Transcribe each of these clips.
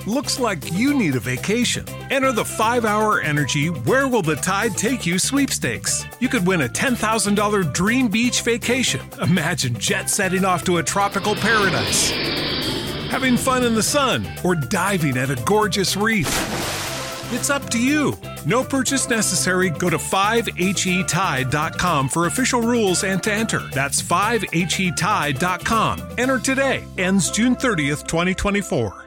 Looks like you need a vacation. Enter the 5-Hour Energy Where Will the Tide Take You sweepstakes. You could win a $10,000 dream beach vacation. Imagine jet setting off to a tropical paradise, having fun in the sun, or diving at a gorgeous reef. It's up to you. No purchase necessary. Go to 5HETide.com for official rules and to enter. That's 5HETide.com. Enter today. Ends June 30th, 2024.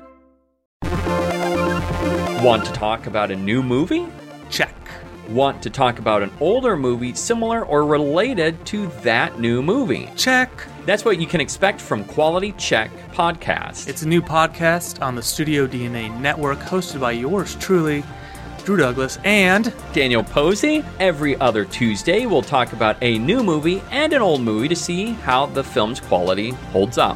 Want to talk about a new movie? Check. Want to talk about an older movie similar or related to that new movie? Check. That's what you can expect from Quality Check Podcast. It's a new podcast on the Studio DNA network hosted by yours truly, Drew Douglas and Daniel Posey. Every other Tuesday, we'll talk about a new movie and an old movie to see how the film's quality holds up.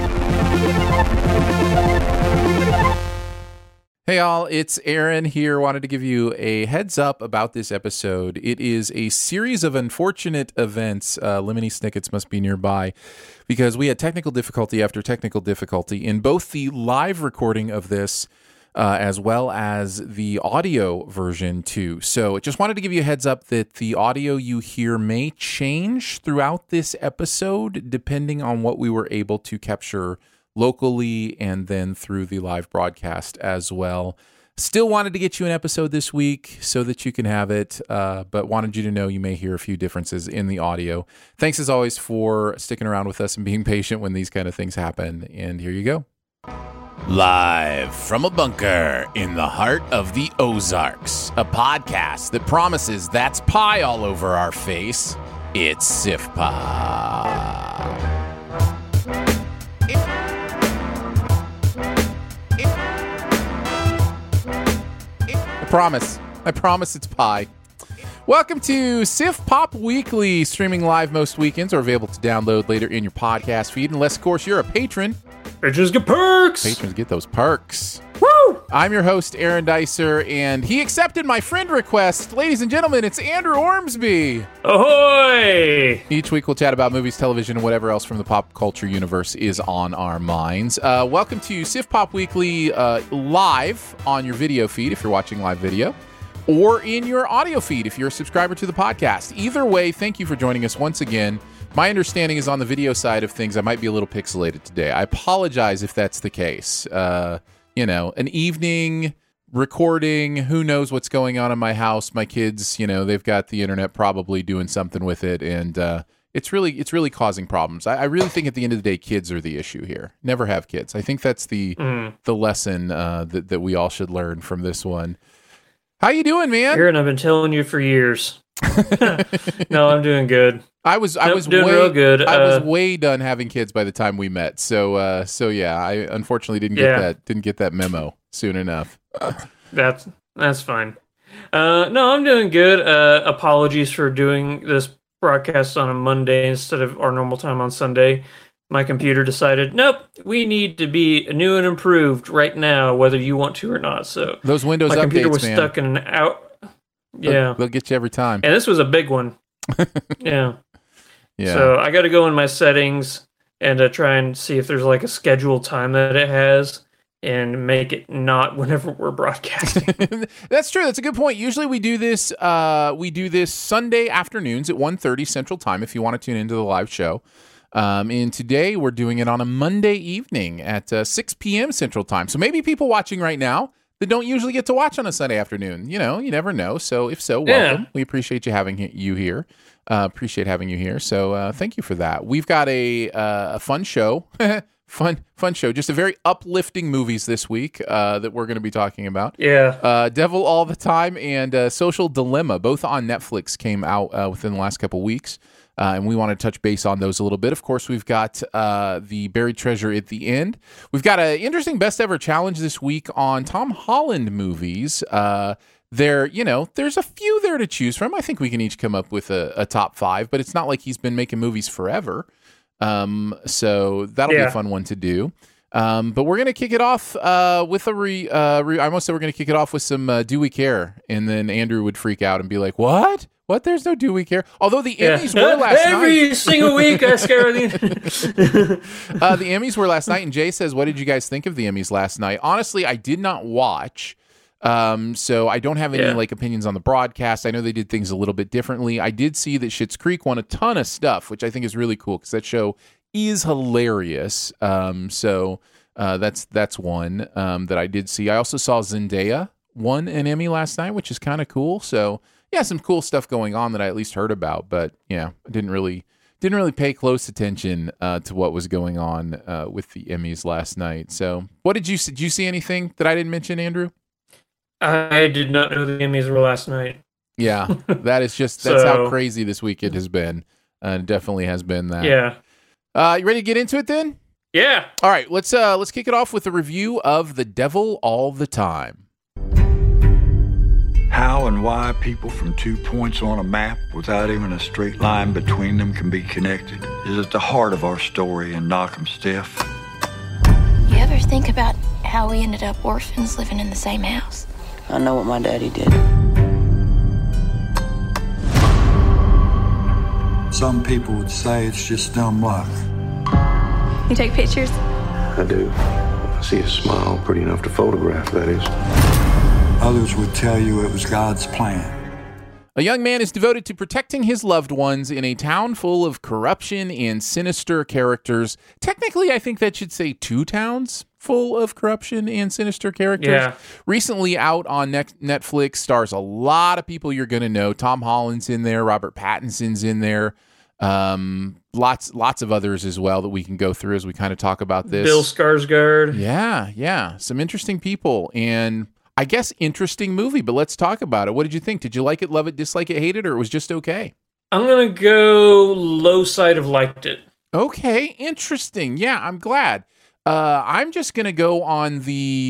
Hey all, it's Aaron here. Wanted to give you a heads up about this episode. It is a series of unfortunate events. Lemony Snickets must be nearby because we had technical difficulty after technical difficulty in both the live recording of this as well as the audio version too. So just wanted to give you a heads up that the audio you hear may change throughout this episode depending on what we were able to capture locally and then through the live broadcast as well. Still wanted to get you an episode this week so that you can have it, but wanted you to know you may hear a few differences in the audio. Thanks as always for sticking around with us and being patient when these kind of things happen. And here you go. Live from a bunker in the heart of the Ozarks, a podcast that promises that's pie all over our face. It's SIFPA. I promise it's pie. Welcome to Sif Pop Weekly, streaming live most weekends or available to download later in your podcast feed. Unless, of course, you're a patron. Patrons get perks! Patrons get those perks. Woo! I'm your host, Aaron Dicer, and he accepted my friend request. Ladies and gentlemen, it's Andrew Ormsby. Ahoy! Each week we'll chat about movies, television, and whatever else from the pop culture universe is on our minds. Welcome to Sif Pop Weekly live on your video feed if you're watching live video, or in your audio feed if you're a subscriber to the podcast. Either way, thank you for joining us once again. My understanding is on the video side of things, I might be a little pixelated today. I apologize if that's the case. An evening recording, who knows what's going on in my house. My kids, they've got the internet probably doing something with it, and it's really causing problems. I really think at the end of the day, kids are the issue here. Never have kids. I think that's the lesson that we all should learn from this one. How you doing, man? Aaron, I've been telling you for years. No, I'm doing good. I was doing real good. I was way done having kids by the time we met. So yeah, I unfortunately didn't get that memo soon enough. That's fine. No, I'm doing good. Apologies for doing this broadcast on a Monday instead of our normal time on Sunday. My computer decided, nope, we need to be new and improved right now, whether you want to or not. So those Windows updates, my computer was stuck in an out. Yeah, they'll get you every time. And this was a big one. Yeah. Yeah. So I got to go in my settings and try and see if there's like a scheduled time that it has and make it not whenever we're broadcasting. That's true. That's a good point. Usually we do this Sunday afternoons at 1:30 Central Time if you want to tune into the live show. And today we're doing it on a Monday evening at 6 p.m. Central Time. So maybe people watching right now that don't usually get to watch on a Sunday afternoon. You never know. So if so, welcome. Yeah. We appreciate having you here. So thank you for that. We've got a fun show. Fun show. Just a very uplifting movies this week that we're going to be talking about. Yeah. Devil All the Time and Social Dilemma, both on Netflix, came out within the last couple weeks. And we want to touch base on those a little bit. Of course, we've got the buried treasure at the end. We've got an interesting best ever challenge this week on Tom Holland movies. There's a few there to choose from. I think we can each come up with a top 5, but it's not like he's been making movies forever. So that'll be a fun one to do. But we're going to kick it off with I almost said we're going to kick it off with some Do We Care? And then Andrew would freak out and be like, What What? There's no Do We Care? Although the Emmys were last night. Every single week I scare the The Emmys were last night, and Jay says, what did you guys think of the Emmys last night? Honestly, I did not watch, so I don't have any opinions on the broadcast. I know they did things a little bit differently. I did see that Schitt's Creek won a ton of stuff, which I think is really cool because that show is hilarious. So that's one that I did see. I also saw Zendaya won an Emmy last night, which is kind of cool. So yeah, some cool stuff going on that I at least heard about, but yeah, I didn't really pay close attention to what was going on with the Emmys last night. So what did you see anything that I didn't mention, Andrew? I did not know the Emmys were last night. Yeah, that's how crazy this weekend has been. It definitely has been that. Yeah. You ready to get into it then? Yeah. All right, let's kick it off with a review of The Devil All the Time. How and why people from 2 points on a map without even a straight line between them can be connected is at the heart of our story in Knock 'em Stiff. You ever think about how we ended up orphans living in the same house? I know what my daddy did. Some people would say it's just dumb luck. You take pictures? I do. I see a smile pretty enough to photograph, that is. Others would tell you it was God's plan. A young man is devoted to protecting his loved ones in a town full of corruption and sinister characters. Technically, I think that should say 2 towns full of corruption and sinister characters. Yeah. Recently out on Netflix, stars a lot of people you're going to know. Tom Holland's in there. Robert Pattinson's in there. Lots of others as well that we can go through as we kind of talk about this. Bill Skarsgård. Yeah. Some interesting people. And I guess interesting movie, but let's talk about it. What did you think? Did you like it, love it, dislike it, hate it, or it was just okay? I'm going to go low side of liked it. Okay, interesting. Yeah, I'm glad. I'm just going to go on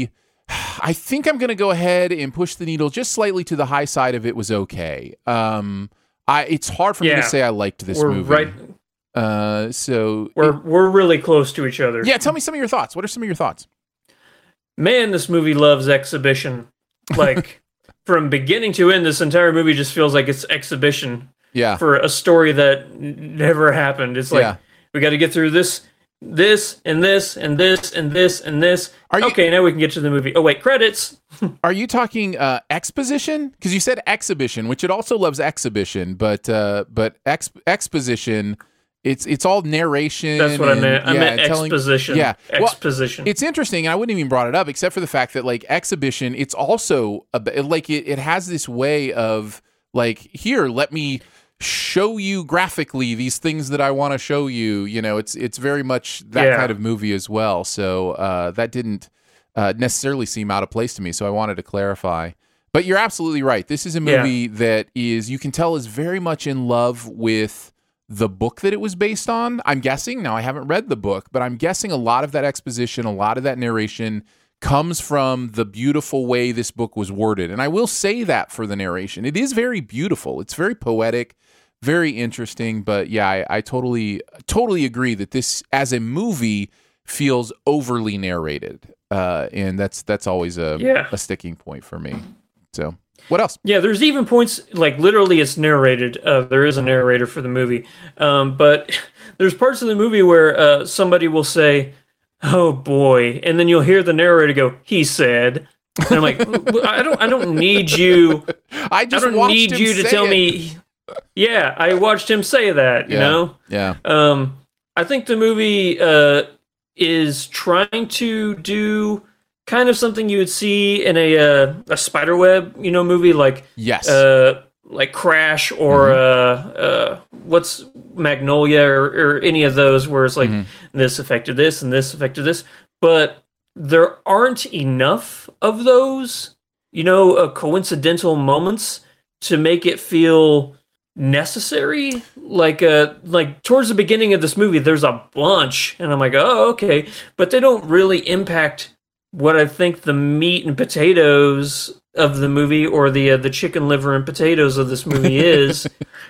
I think I'm going to go ahead and push the needle just slightly to the high side of it was okay. It's hard for me to say I liked this movie. Right. So we're really close to each other. Yeah, tell me some of your thoughts. What are some of your thoughts? Man, this movie loves exhibition. Like, from beginning to end, this entire movie just feels like it's exhibition for a story that never happened. It's like, we got to get through this, and this, and this, and this, and this. Okay, now we can get to the movie. Oh, wait, credits. Are you talking exposition? Because you said exhibition, which it also loves exhibition, but exposition... It's all narration. That's what I meant. I meant exposition. Exposition. It's interesting. I wouldn't even brought it up except for the fact that like exhibition, it's also it has this way of like, here, let me show you graphically these things that I want to show you. You know, it's very much that kind of movie as well. So that didn't necessarily seem out of place to me. So I wanted to clarify. But you're absolutely right. This is a movie that you can tell is very much in love with the book that it was based on. I'm guessing, now I haven't read the book, but I'm guessing a lot of that exposition, a lot of that narration comes from the beautiful way this book was worded. And I will say that for the narration. It is very beautiful. It's very poetic, very interesting. But yeah, I totally agree that this, as a movie, feels overly narrated. And that's always a sticking point for me. So... what else? Yeah, there's even points, like, literally it's narrated. There is a narrator for the movie. But there's parts of the movie where somebody will say, oh, boy. And then you'll hear the narrator go, he said. And I'm like, I don't need you. I don't need you to tell me. Yeah, I watched him say that, you know? Yeah. I think the movie is trying to do... kind of something you would see in a spiderweb, movie like like Crash or what's Magnolia or any of those where it's like this affected this and this affected this, but there aren't enough of those, coincidental moments to make it feel necessary. Like towards the beginning of this movie, there's a bunch, and I'm like, oh, okay, but they don't really impact what I think the meat and potatoes of the movie, or the chicken liver and potatoes of this movie is,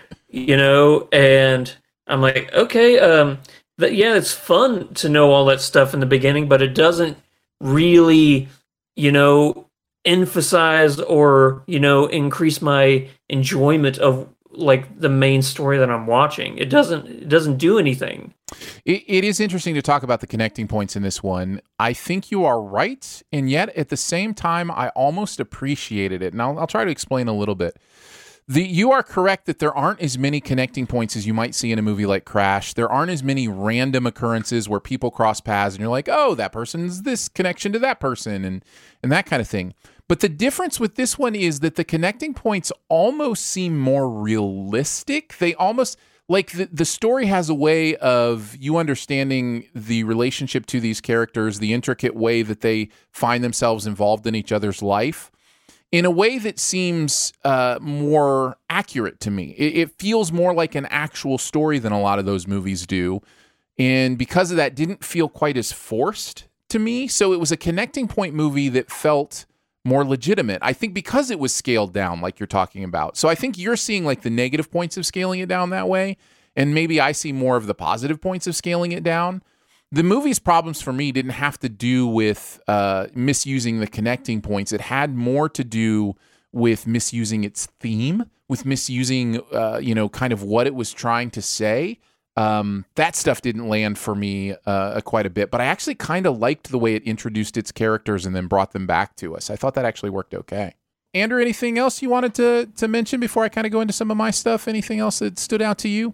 and I'm like, okay, it's fun to know all that stuff in the beginning, but it doesn't really, emphasize or, increase my enjoyment of like the main story that I'm watching. It doesn't do anything. It is interesting to talk about the connecting points in this one. I think you are right, and yet at the same time, I almost appreciated it. And I'll try to explain a little bit. You are correct that there aren't as many connecting points as you might see in a movie like Crash. There aren't as many random occurrences where people cross paths and you're like, oh, that person's this connection to that person and that kind of thing. But the difference with this one is that the connecting points almost seem more realistic. They almost, like the story has a way of you understanding the relationship to these characters, the intricate way that they find themselves involved in each other's life, in a way that seems more accurate to me. It feels more like an actual story than a lot of those movies do. And because of that, didn't feel quite as forced to me. So it was a connecting point movie that felt more legitimate. I think because it was scaled down, like you're talking about. So I think you're seeing like the negative points of scaling it down that way. And maybe I see more of the positive points of scaling it down. The movie's problems for me didn't have to do with misusing the connecting points. It had more to do with misusing its theme, with misusing, kind of what it was trying to say. That stuff didn't land for me quite a bit, but I actually kind of liked the way it introduced its characters and then brought them back to us. I thought that actually worked okay. Andrew, anything else you wanted to mention before I kind of go into some of my stuff? Anything else that stood out to you?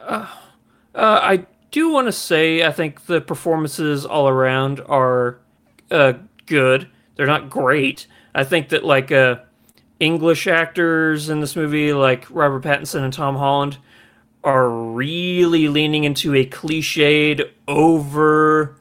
I do want to say I think the performances all around are good. They're not great. I think that like English actors in this movie, like Robert Pattinson and Tom Holland, are really leaning into a cliched, over,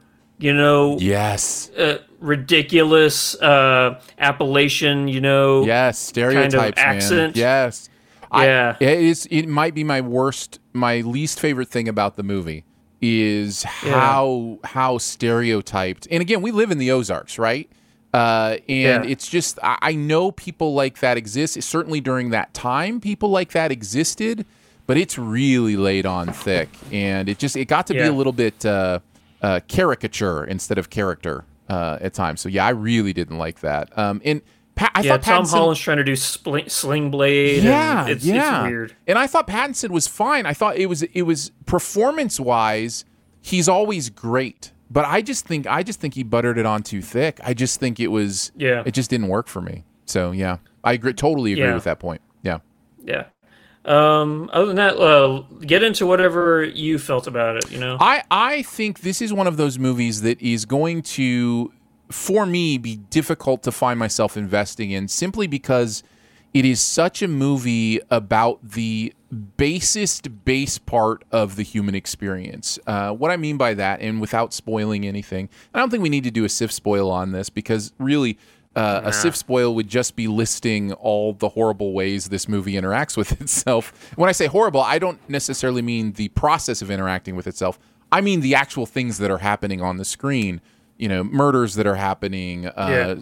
yes, ridiculous Appalachian, yes, stereotypes, kind of accent. Man. Yes, yeah. It might be my least favorite thing about the movie is how stereotyped. And again, we live in the Ozarks, right? It's just I know people like that exist. Certainly during that time, people like that existed. But it's really laid on thick, and it got to be a little bit caricature instead of character at times. So yeah, I really didn't like that. I thought Tom Pattinson, Holland's trying to do Sling Blade. Yeah, and it's weird. And I thought Pattinson was fine. I thought it was performance wise, he's always great. But I just think he buttered it on too thick. I just think it just didn't work for me. So yeah, I totally agree with that point. Yeah. Yeah. Other than that, get into whatever you felt about it, I think this is one of those movies that is going to, for me, be difficult to find myself investing in simply because it is such a movie about the base part of the human experience. What I mean by that, and without spoiling anything, I don't think we need to do a SIF spoil on this because really, a SIF spoil would just be listing all the horrible ways this movie interacts with itself. When I say horrible, I don't necessarily mean the process of interacting with itself. I mean the actual things that are happening on the screen. Murders that are happening,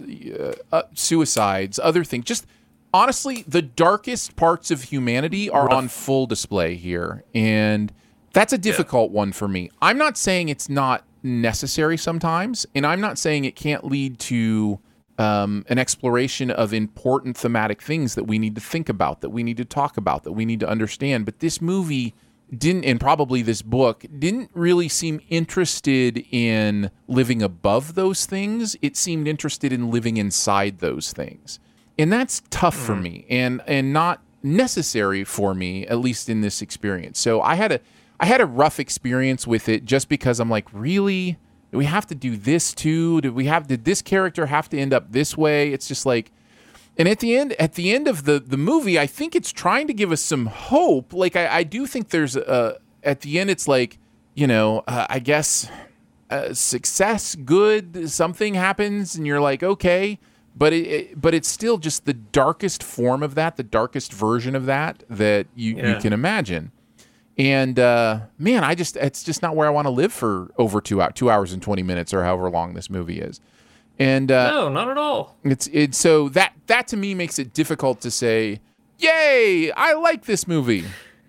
suicides, other things. Just honestly, the darkest parts of humanity are on full display here. And that's a difficult one for me. I'm not saying it's not necessary sometimes, and I'm not saying it can't lead to an exploration of important thematic things that we need to think about, that we need to talk about, that we need to understand. But this movie didn't, and probably this book, didn't really seem interested in living above those things. It seemed interested in living inside those things. And that's tough for me and not necessary for me, at least in this experience. So I had a rough experience with it just because I'm like, really? Do we have to do this too? Did this character have to end up this way? It's just like, and at the end of the movie, I think it's trying to give us some hope. Like I do think there's at the end, it's like, I guess success, good, something happens, and you're like, okay, but it's still just the darkest form of that, the darkest version of that you can imagine. And man, it's just not where I want to live for over 2 hours and 20 minutes or however long this movie is. And no, not at all. It's so that to me makes it difficult to say, "Yay, I like this movie."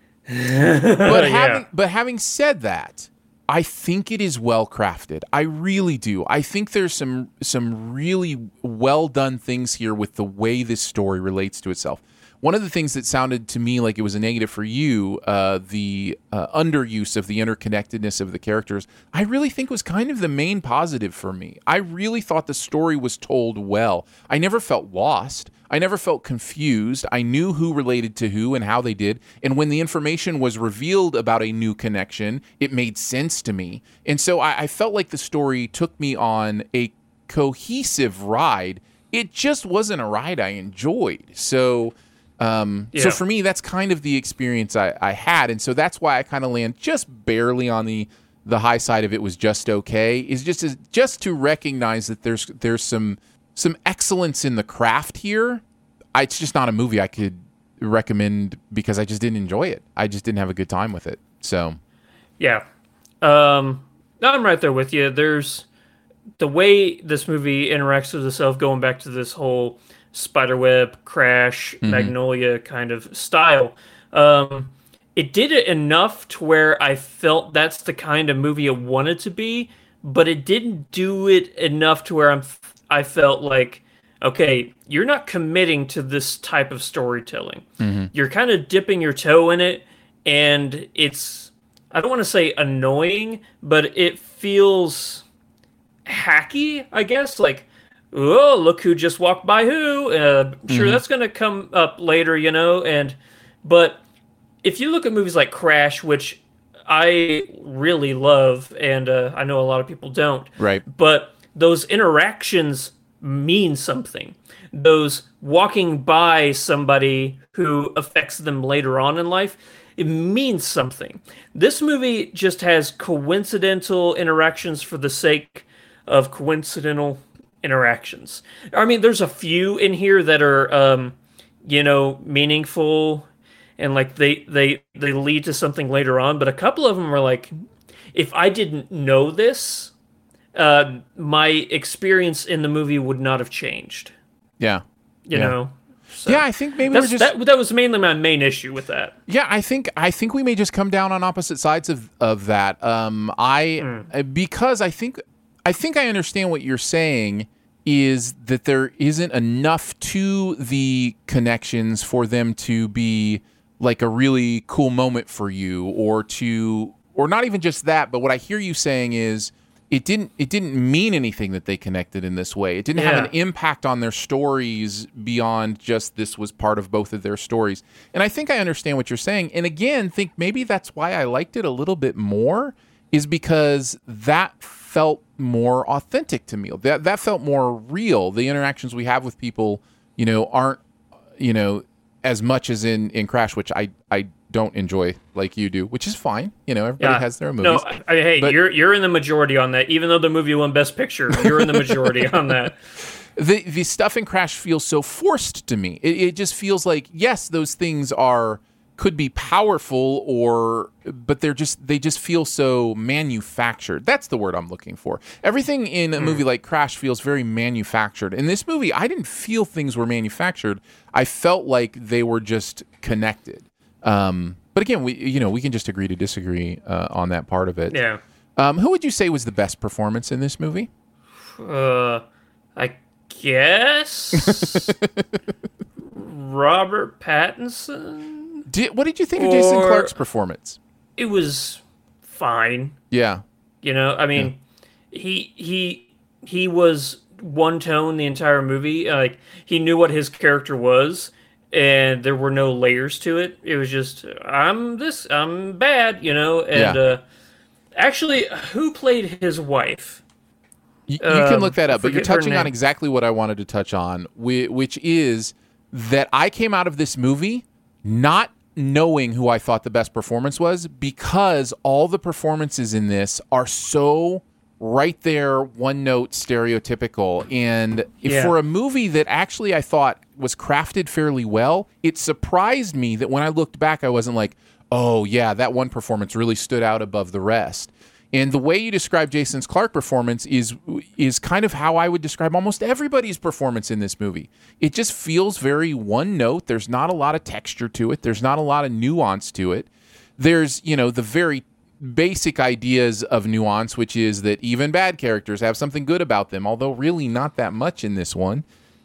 But having said that, I think it is well crafted. I really do. I think there's some really well done things here with the way this story relates to itself. one of the things that sounded to me like it was a negative for you, the underuse of the interconnectedness of the characters, I really think was kind of the main positive for me. I really thought the story was told well. I never felt lost. I never felt confused. I knew who related to who and how they did. And when the information was revealed about a new connection, it made sense to me. And so I felt like the story took me on a cohesive ride. It just wasn't a ride I enjoyed. So for me, that's kind of the experience I had. And so that's why I kind of land just barely on the high side of it was just okay, is just to recognize that there's some excellence in the craft here. It's just not a movie I could recommend because I just didn't enjoy it. I just didn't have a good time with it. So, yeah. I'm right there with you. There's the way this movie interacts with itself, going back to this whole Spiderweb, Crash, Magnolia kind of style. It did it enough to where I felt that's the kind of movie it wanted to be, but it didn't do it enough to where I felt like, okay, you're not committing to this type of storytelling. You're kind of dipping your toe in it, and it's, I don't want to say annoying, but it feels hacky, I guess. Like, oh, look who just walked by who. Sure, that's going to come up later, you know? But if you look at movies like Crash, which I really love, and I know a lot of people don't. Right. But those interactions mean something. Those walking by somebody who affects them later on in life, it means something. This movie just has coincidental interactions for the sake of coincidental interactions. I mean, there's a few in here that are, meaningful, and like they lead to something later on. But a couple of them are like, if I didn't know this, my experience in the movie would not have changed. Yeah. You know? So yeah, I think maybe that was mainly my main issue with that. Yeah, I think we may just come down on opposite sides of that. Because I think I understand what you're saying is that there isn't enough to the connections for them to be like a really cool moment for you, or not even just that, but what I hear you saying is it didn't mean anything that they connected in this way. It didn't have an impact on their stories beyond just this was part of both of their stories. And I think I understand what you're saying. And again, think maybe that's why I liked it a little bit more, is because that felt more authentic to me. That felt more real. The interactions we have with people, aren't, as much as in Crash, which I don't enjoy like you do, which is fine. Everybody has their movies. No, but you're in the majority on that. Even though the movie won Best Picture, you're in the majority on that. The stuff in Crash feels so forced to me. It just feels like, yes, those things could be powerful, but they just feel so manufactured. That's the word I'm looking for. Everything in a movie like Crash feels very manufactured. In this movie, I didn't feel things were manufactured. I felt like they were just connected. But again, we can just agree to disagree on that part of it. Yeah. Who would you say was the best performance in this movie? I guess Robert Pattinson. What did you think of Jason Clarke's performance? It was fine. Yeah. I mean, he was one tone the entire movie. Like, he knew what his character was, and there were no layers to it. It was just, I'm bad, and actually, who played his wife? You can look that up, but you're touching on exactly what I wanted to touch on, which is that I came out of this movie not knowing who I thought the best performance was, because all the performances in this are so right there, one note, stereotypical. And for a movie that actually I thought was crafted fairly well, it surprised me that when I looked back, I wasn't like, oh yeah, that one performance really stood out above the rest. And the way you describe Jason Clarke performance is kind of how I would describe almost everybody's performance in this movie. It just feels very one note. There's not a lot of texture to it. There's not a lot of nuance to it. There's, the very basic ideas of nuance, which is that even bad characters have something good about them, although really not that much in this one.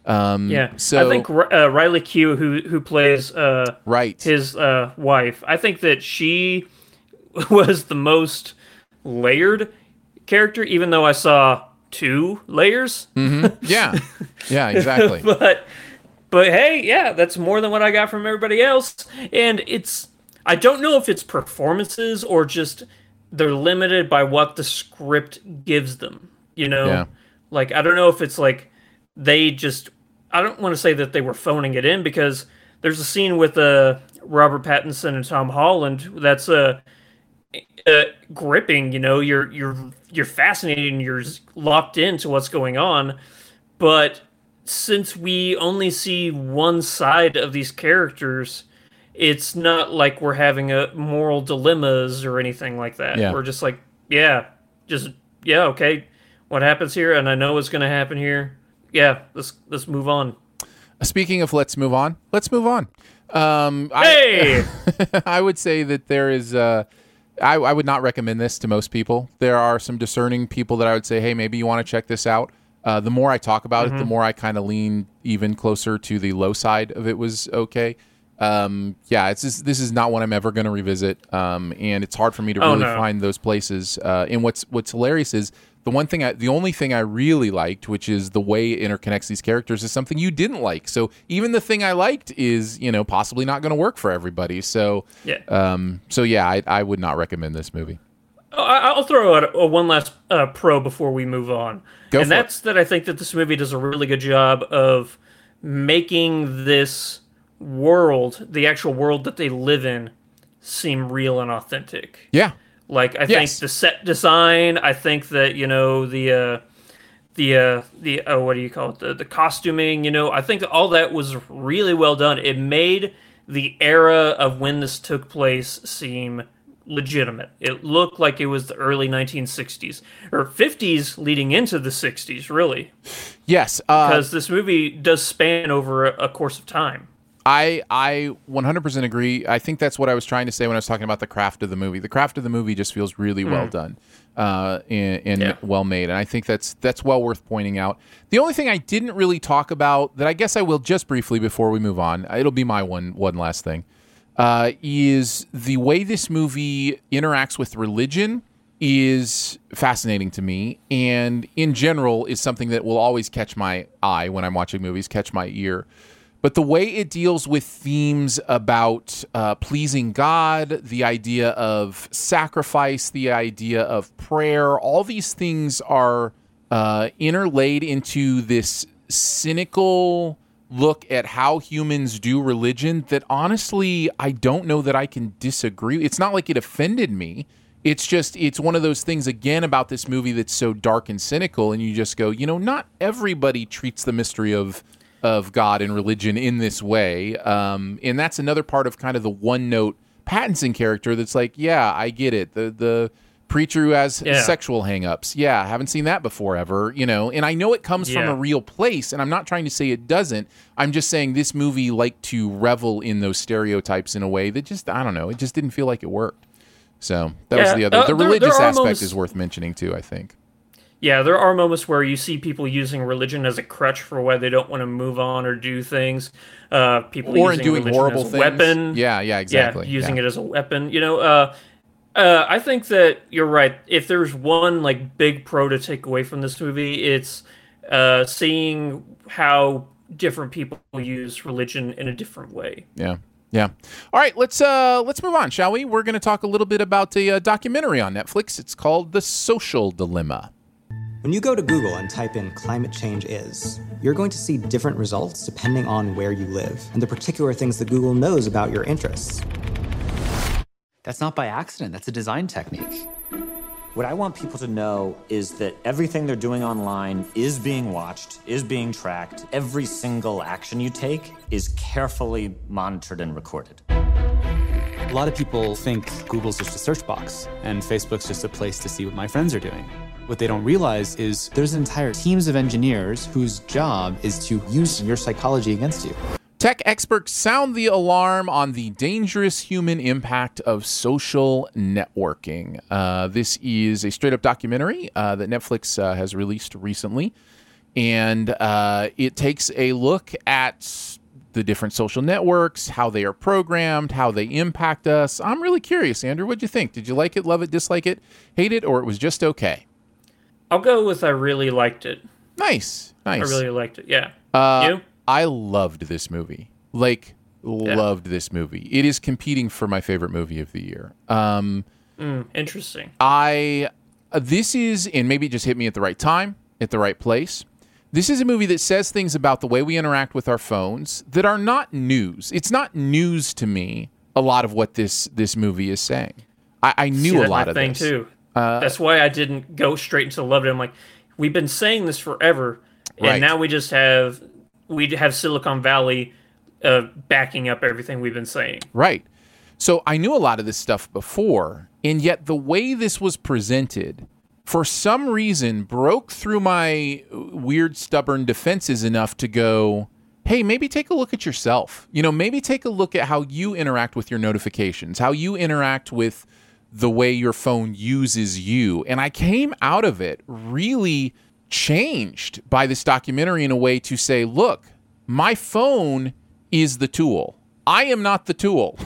So I think Riley Q, who plays right his wife, I think that she was the most layered character, even though I saw 2 layers. Yeah, exactly. but hey, yeah, that's more than what I got from everybody else. And I don't know if it's performances or just they're limited by what the script gives them. Like, I don't know if it's like they just, I don't want to say that they were phoning it in, because there's a scene with Robert Pattinson and Tom Holland that's gripping. You're fascinated and you're locked into what's going on. But since we only see one side of these characters, it's not like we're having a moral dilemmas or anything like that. Yeah. We're just like, okay, what happens here? And I know what's going to happen here. Yeah, let's move on. Speaking of let's move on. Hey! I would say that there is... I would not recommend this to most people. There are some discerning people that I would say, hey, maybe you want to check this out. The more I talk about it, the more I kind of lean even closer to the low side of it was okay. This is not one I'm ever going to revisit, and it's hard for me to really find those places. And what's hilarious is the only thing I really liked, which is the way it interconnects these characters, is something you didn't like. So even the thing I liked is, possibly not going to work for everybody. So I would not recommend this movie. I'll throw out one last pro before we move on. That's that I think that this movie does a really good job of making this world, the actual world that they live in, seem real and authentic. Yeah. Like, I think the set design, I think that, what do you call it? The costuming, I think that all that was really well done. It made the era of when this took place seem legitimate. It looked like it was the early 1960s or 50s leading into the 60s, really. Yes. Because this movie does span over a course of time. I 100% agree. I think that's what I was trying to say when I was talking about the craft of the movie. The craft of the movie just feels really well done and well made, and I think that's well worth pointing out. The only thing I didn't really talk about that I guess I will just briefly before we move on, it'll be my one last thing, is the way this movie interacts with religion is fascinating to me, and in general is something that will always catch my eye when I'm watching movies, catch my ear. But the way it deals with themes about pleasing God, the idea of sacrifice, the idea of prayer, all these things are interlaid into this cynical look at how humans do religion that honestly, I don't know that I can disagree. It's not like it offended me. It's just, it's one of those things, again, about this movie that's so dark and cynical, and you just go, not everybody treats the mystery of God and religion in this way. And that's another part of kind of the one-note Pattinson character that's like, yeah, I get it. The preacher who has sexual hang-ups. Yeah, I haven't seen that before ever, And I know it comes from a real place, and I'm not trying to say it doesn't. I'm just saying this movie liked to revel in those stereotypes in a way that just, I don't know, it just didn't feel like it worked. So that was the other. The religious aspect is worth mentioning too, I think. Yeah, there are moments where you see people using religion as a crutch for why they don't want to move on or do things. People or using doing religion horrible as a things. weapon. Yeah, exactly. Yeah, using it as a weapon. I think that you're right. If there's one big pro to take away from this movie, it's seeing how different people use religion in a different way. Yeah. All right, let's move on, shall we? We're going to talk a little bit about a documentary on Netflix. It's called The Social Dilemma. When you go to Google and type in climate change is, you're going to see different results depending on where you live and the particular things that Google knows about your interests. That's not by accident. That's a design technique. What I want people to know is that everything they're doing online is being watched, is being tracked. Every single action you take is carefully monitored and recorded. A lot of people think Google's just a search box and Facebook's just a place to see what my friends are doing. What they don't realize is there's entire teams of engineers whose job is to use your psychology against you. Tech experts sound the alarm on the dangerous human impact of social networking. This is a straight-up documentary that Netflix has released recently. And it takes a look at the different social networks, how they are programmed, how they impact us. I'm really curious, Andrew. What'd you think? Did you like it, love it, dislike it, hate it, or it was just okay? I'll go with I really liked it. Nice. I really liked it, yeah. You? I loved this movie. Loved this movie. It is competing for my favorite movie of the year. Interesting. This is, and maybe it just hit me at the right time, at the right place. This is a movie that says things about the way we interact with our phones that are not news. It's not news to me, a lot of what this movie is saying. I knew a lot of this. That's my thing, too. That's why I didn't go straight into love it. I'm like, we've been saying this forever, and now we have Silicon Valley backing up everything we've been saying. Right. So I knew a lot of this stuff before, and yet the way this was presented, for some reason, broke through my weird, stubborn defenses enough to go, hey, maybe take a look at yourself. Maybe take a look at how you interact with your notifications, how you interact with the way your phone uses you. And I came out of it really changed by this documentary in a way to say, look, my phone is the tool. I am not the tool.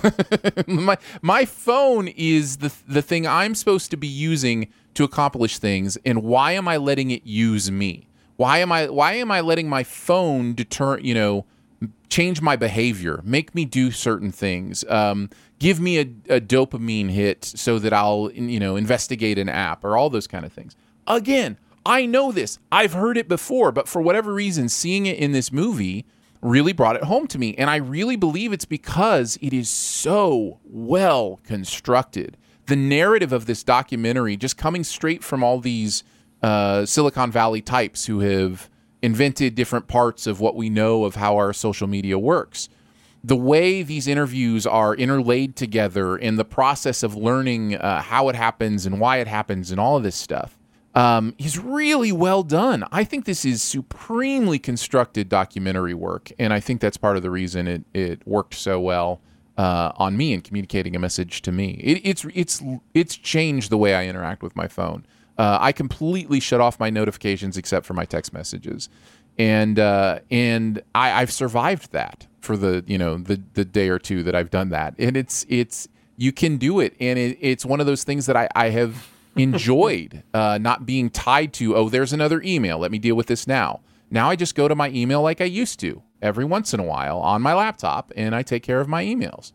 my phone is the thing I'm supposed to be using to accomplish things, and why am I letting it use me? Why am I letting my phone change my behavior, make me do certain things, give me a dopamine hit so that I'll investigate an app or all those kind of things. Again, I know this. I've heard it before, but for whatever reason, seeing it in this movie really brought it home to me. And I really believe it's because it is so well constructed. The narrative of this documentary, just coming straight from all these Silicon Valley types who have invented different parts of what we know of how our social media works. The way these interviews are interlaid together and the process of learning how it happens and why it happens and all of this stuff is really well done. I think this is supremely constructed documentary work, and I think that's part of the reason it worked so well on me in communicating a message to me. It's changed the way I interact with my phone. I completely shut off my notifications except for my text messages, and I've survived that for the day or two that I've done that, and it's you can do it, and it's one of those things that I have enjoyed, not being tied to, oh, there's another email, let me deal with this now. Now I just go to my email like I used to every once in a while on my laptop, and I take care of my emails.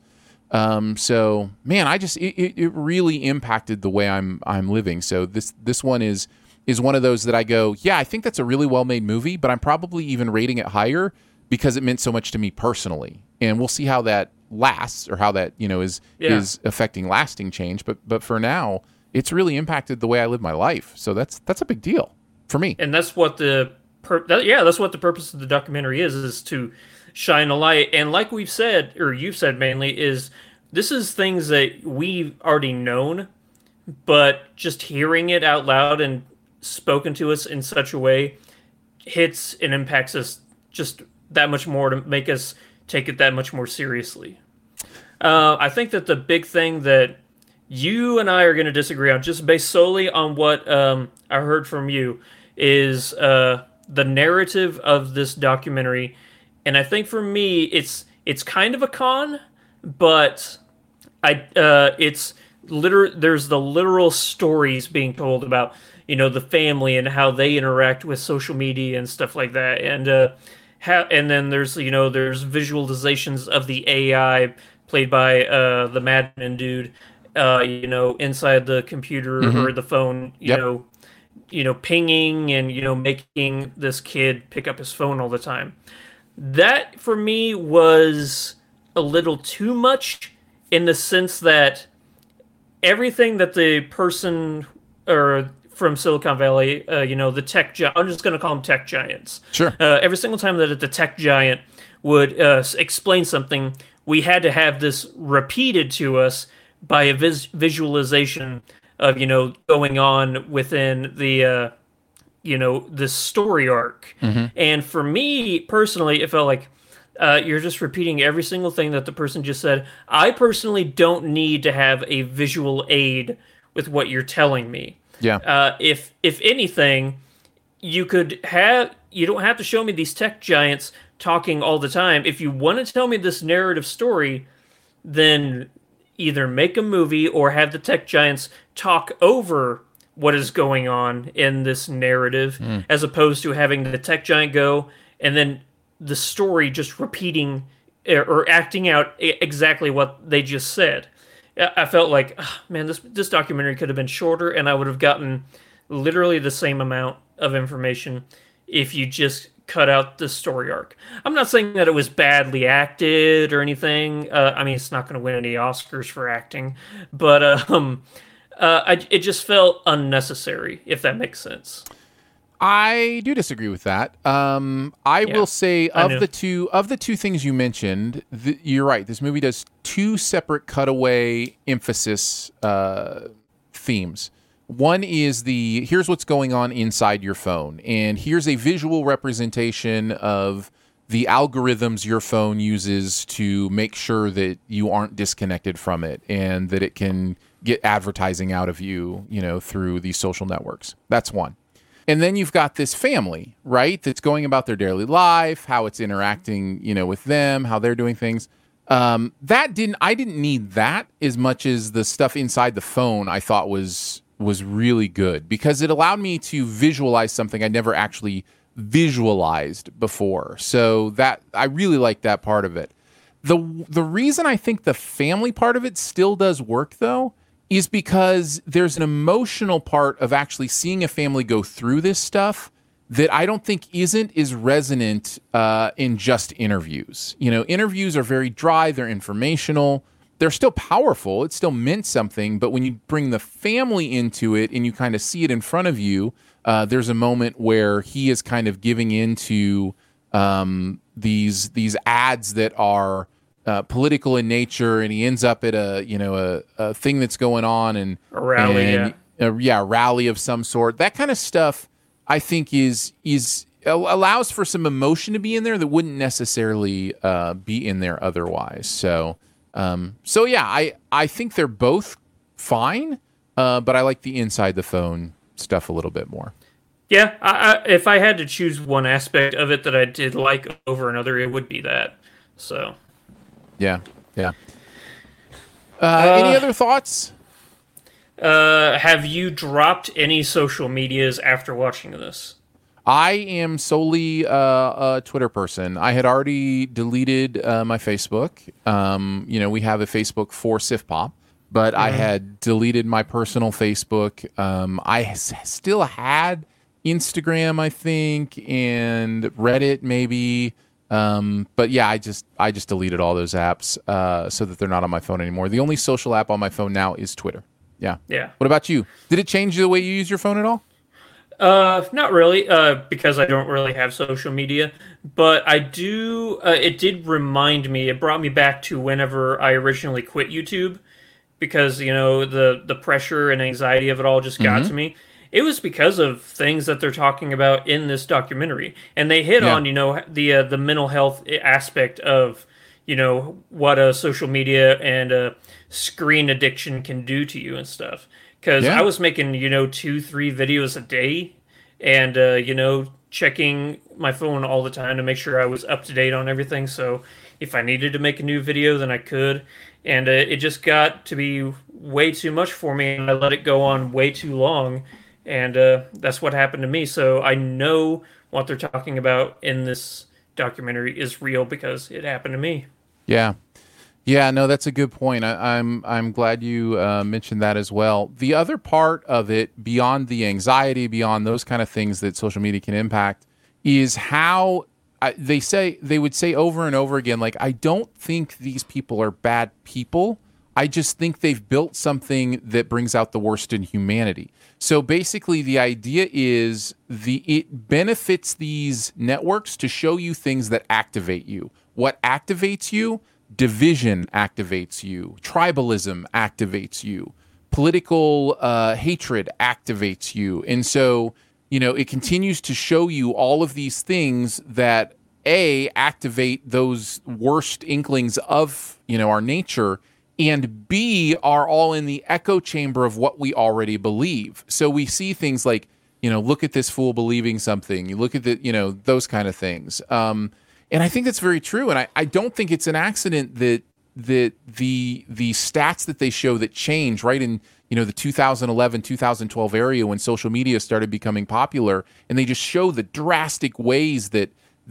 So man, it really impacted the way I'm living. So this one is one of those that I go, yeah, I think that's a really well-made movie, but I'm probably even rating it higher because it meant so much to me personally. And we'll see how that lasts, or how that, is affecting lasting change. But for now, it's really impacted the way I live my life. So that's a big deal for me. And that's what that's what the purpose of the documentary is to shine a light. And like we've said, or you've said mainly, is this is things that we've already known, but just hearing it out loud and spoken to us in such a way hits and impacts us just that much more, to make us take it that much more seriously. I think that the big thing that you and I are going to disagree on, just based solely on what I heard from you, is the narrative of this documentary. And I think for me, it's kind of a con, but there's the literal stories being told about, the family and how they interact with social media and stuff like that. And then there's visualizations of the AI played by the Madman dude, inside the computer or the phone, pinging and, making this kid pick up his phone all the time. That, for me, was a little too much, in the sense that everything that the person from Silicon Valley, the tech giant, I'm just going to call them tech giants. Sure. Every single time that the tech giant would explain something, we had to have this repeated to us by a visualization of, going on within the, this story arc. Mm-hmm. And for me, personally, it felt like you're just repeating every single thing that the person just said. I personally don't need to have a visual aid with what you're telling me. Yeah. If anything, you don't have to show me these tech giants talking all the time. If you want to tell me this narrative story, then either make a movie or have the tech giants talk over what is going on in this narrative, as opposed to having the tech giant go and then the story just repeating or acting out exactly what they just said. I felt like, man, this documentary could have been shorter, and I would have gotten literally the same amount of information if you just cut out the story arc. I'm not saying that it was badly acted or anything. I mean, it's not going to win any Oscars for acting, but it just felt unnecessary, if that makes sense. I do disagree with that. I will say of the two things you mentioned, you're right. This movie does two separate cutaway emphasis themes. One is here's what's going on inside your phone, and here's a visual representation of the algorithms your phone uses to make sure that you aren't disconnected from it and that it can get advertising out of you, through these social networks. That's one. And then you've got this family, right, that's going about their daily life, how it's interacting, with them, how they're doing things. I didn't need that as much as the stuff inside the phone I thought was really good, because it allowed me to visualize something I never actually visualized before. So that I really like that part of it. The reason I think the family part of it still does work, though, is because there's an emotional part of actually seeing a family go through this stuff that I don't think isn't as resonant in just interviews. Interviews are very dry, they're informational, they're still powerful, it still meant something, but when you bring the family into it and you kind of see it in front of you, there's a moment where he is kind of giving into these ads that are political in nature, and he ends up at a thing that's going on, and a rally, a rally of some sort. That kind of stuff, I think, is allows for some emotion to be in there that wouldn't necessarily be in there otherwise. So I think they're both fine, but I like the inside the phone stuff a little bit more. Yeah, if I had to choose one aspect of it that I did like over another, it would be that. So. Yeah. Any other thoughts? Have you dropped any social medias after watching this? I am solely a Twitter person. I had already deleted my Facebook. We have a Facebook for SIFPOP, but I had deleted my personal Facebook. I still had Instagram, I think, and Reddit maybe. But yeah, I just deleted all those apps so that they're not on my phone anymore. The only social app on my phone now is Twitter. Yeah. What about you? Did it change the way you use your phone at all? Not really, because I don't really have social media, but I do, it did remind me, it brought me back to whenever I originally quit YouTube, because, the pressure and anxiety of it all just got to me. It was because of things that they're talking about in this documentary, and they hit on, the mental health aspect of, what social media and screen addiction can do to you and stuff. Because I was making, 2-3 videos a day and, checking my phone all the time to make sure I was up to date on everything. So if I needed to make a new video, then I could. And it just got to be way too much for me, and I let it go on way too long. And that's what happened to me. So I know what they're talking about in this documentary is real because it happened to me. Yeah, no, that's a good point. I'm glad you mentioned that as well. The other part of it, beyond the anxiety, beyond those kind of things that social media can impact, is how they would say over and over again, like, I don't think these people are bad people. I just think they've built something that brings out the worst in humanity. So basically, the idea is it benefits these networks to show you things that activate you. What activates you? Division activates you. Tribalism activates you. Political hatred activates you. And so, it continues to show you all of these things that, A, activate those worst inklings of, our nature, and B, are all in the echo chamber of what we already believe. So we see things like look at this fool believing something. You look at those kind of things. And I think that's very true. And I don't think it's an accident that the stats that they show that change right in, the 2011, 2012 area when social media started becoming popular, and they just show the drastic ways that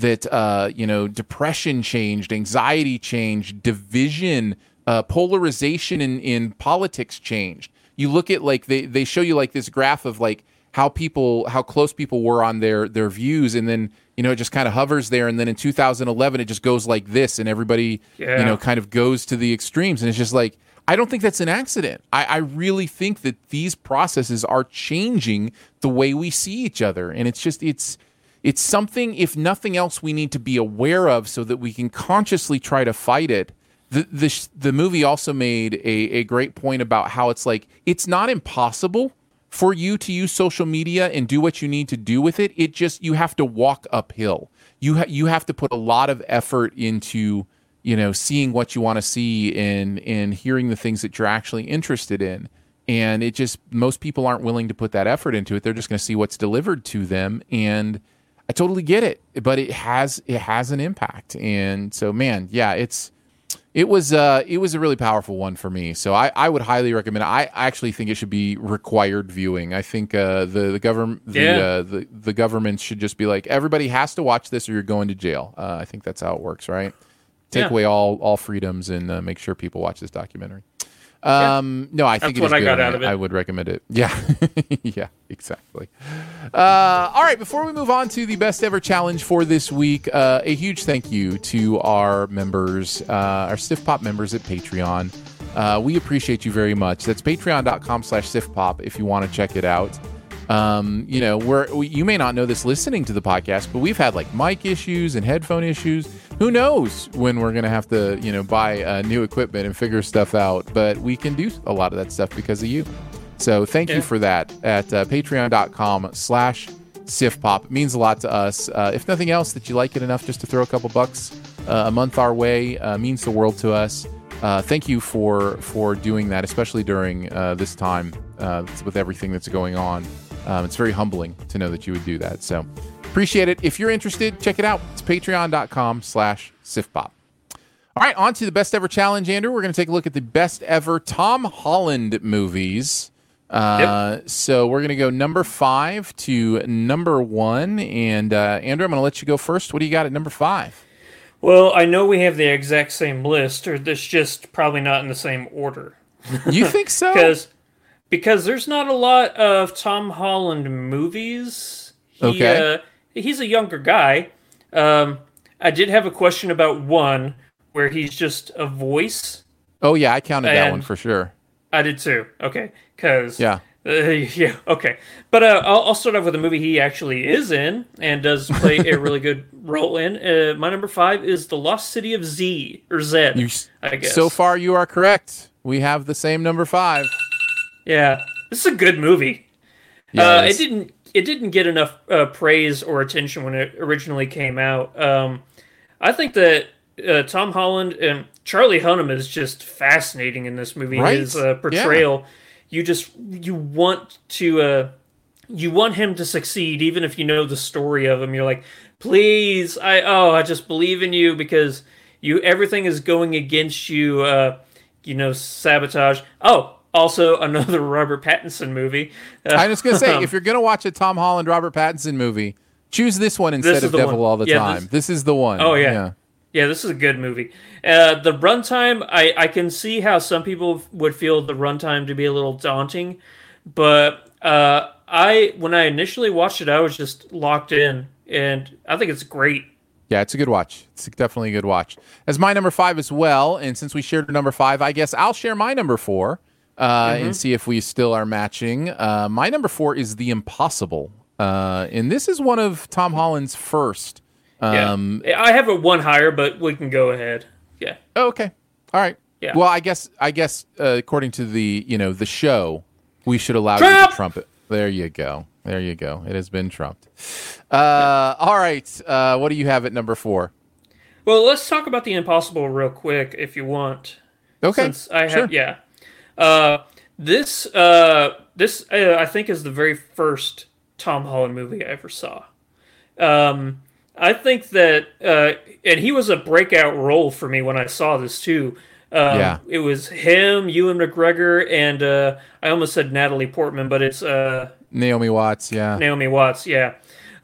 depression changed, anxiety changed, division, polarization in politics changed. You look at they show you this graph of how close people were on their views, and then it just kind of hovers there, and then in 2011 it just goes like this, and everybody kind of goes to the extremes, and it's just I don't think that's an accident. I really think that these processes are changing the way we see each other, and it's something, if nothing else, we need to be aware of so that we can consciously try to fight it. The movie also made a great point about how it's not impossible for you to use social media and do what you need to do with it. It just, you have to walk uphill. You have to put a lot of effort into, seeing what you want to see and hearing the things that you're actually interested in. And it just, most people aren't willing to put that effort into it. They're just going to see what's delivered to them. And I totally get it, but it has an impact. And so, man, yeah, it was a really powerful one for me. So I would highly recommend it. I actually think it should be required viewing. I think the government should just be everybody has to watch this or you're going to jail. I think that's how it works, right? Take away all freedoms and make sure people watch this documentary. No, I think that's what I got out of it. I would recommend it. Yeah, yeah, exactly. All right, before we move on to the best ever challenge for this week, a huge thank you to our members, our Stiff Pop members at Patreon. We appreciate you very much. That's patreon.com/stiffpop if you want to check it out. You may not know this listening to the podcast, but we've had mic issues and headphone issues. Who knows when we're going to have to, buy new equipment and figure stuff out, but we can do a lot of that stuff because of you. So thank you for that at patreon.com/stiffpop. It means a lot to us. If nothing else, that you like it enough just to throw a couple bucks a month our way means the world to us. Thank you for doing that, especially during this time with everything that's going on. It's very humbling to know that you would do that. So appreciate it. If you're interested, check it out. It's patreon.com/stiffpop. All right, on to the best ever challenge, Andrew. We're going to take a look at the best ever Tom Holland movies. So we're going to go number 5 to number 1. And Andrew, I'm going to let you go first. What do you got at number 5? Well, I know we have the exact same list, or it's just probably not in the same order. You think so? Because there's not a lot of Tom Holland movies. He's a younger guy. I did have a question about one where he's just a voice. Oh, yeah, I counted that one for sure. I did too. Okay, because... Yeah. Okay. But I'll start off with a movie he actually is in and does play a really good role in. My number 5 is The Lost City of Z, or Zed, I guess. So far, you are correct. We have the same number 5. Yeah, this is a good movie. Yeah, it didn't get enough praise or attention when it originally came out. I think that Tom Holland and Charlie Hunnam is just fascinating in this movie. Right? His portrayal, you want him to succeed, even if you know the story of him. You're like, please, I just believe in you because everything is going against you. Sabotage. Oh. Also, another Robert Pattinson movie. I was going to say, if you're going to watch a Tom Holland, Robert Pattinson movie, choose this one instead of Devil All the Time. This is the one. Oh, yeah. Yeah, this is a good movie. The runtime, I can see how some people would feel the runtime to be a little daunting, but when I initially watched it, I was just locked in, and I think it's great. Yeah, it's a good watch. It's definitely a good watch. As my number 5 as well, and since we shared number 5, I guess I'll share my number 4. And see if we still are matching. My number 4 is The Impossible. And this is one of Tom Holland's first. I have it one higher, but we can go ahead. Yeah. Oh, okay. All right. Yeah. Well, I guess according to the show, we should allow you to trump it. There you go. It has been trumped. All right. What do you have at number 4? Well, let's talk about The Impossible real quick, if you want. Okay. Since I have, This I think is the very first Tom Holland movie I ever saw. I think that, and he was a breakout role for me when I saw this too. It was him, Ewan McGregor, and I almost said Natalie Portman, but it's Naomi Watts. Yeah, Naomi Watts. Yeah.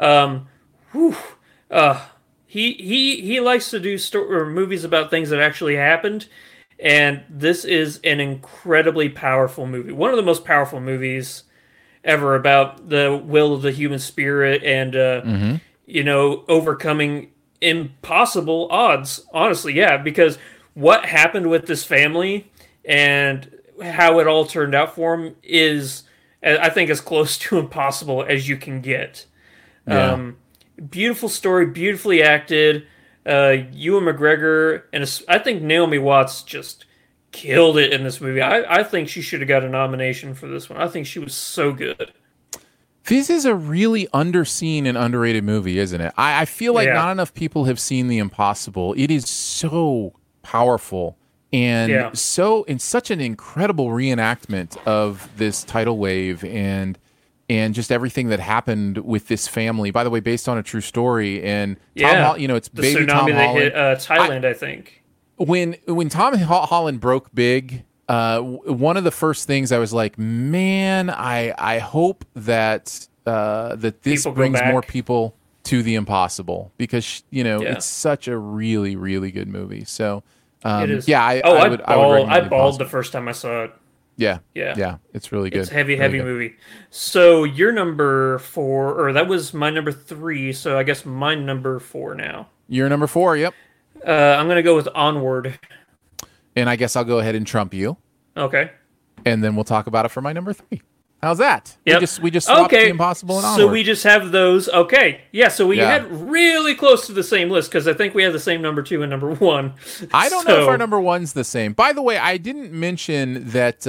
He likes to do movies about things that actually happened, and this is an incredibly powerful movie. One of the most powerful movies ever about the will of the human spirit and overcoming impossible odds. Honestly, yeah, because what happened with this family and how it all turned out for him is, I think, as close to impossible as you can get. Yeah. Beautiful story, beautifully acted. Ewan McGregor and I think Naomi Watts just killed it in this movie. I think she should have got a nomination for this one. I think she was so good. This is a really underseen and underrated movie, isn't it? I feel like not enough people have seen The Impossible. It is so powerful and such an incredible reenactment of this tidal wave and just everything that happened with this family. By the way, based on a true story. And it's the baby tsunami Tom that Holland. hit Thailand, I think. When Tom Holland broke big, one of the first things I was like, man, I hope that that this brings more people to The Impossible, because it's such a really, really good movie. So it is. I bawled the first time I saw it. Yeah, it's really good. It's heavy movie. So your number 4, or that was my number 3. So I guess my number 4 now. Your number 4, yep. I'm gonna go with Onward. And I guess I'll go ahead and trump you. Okay. And then we'll talk about it for my number 3. How's that? Yep. We just swapped The Impossible and Onward. So we just have those. Okay. Yeah, so we had really close to the same list, because I think we have the same number 2 and number 1. I don't know if our number 1's the same. By the way, I didn't mention that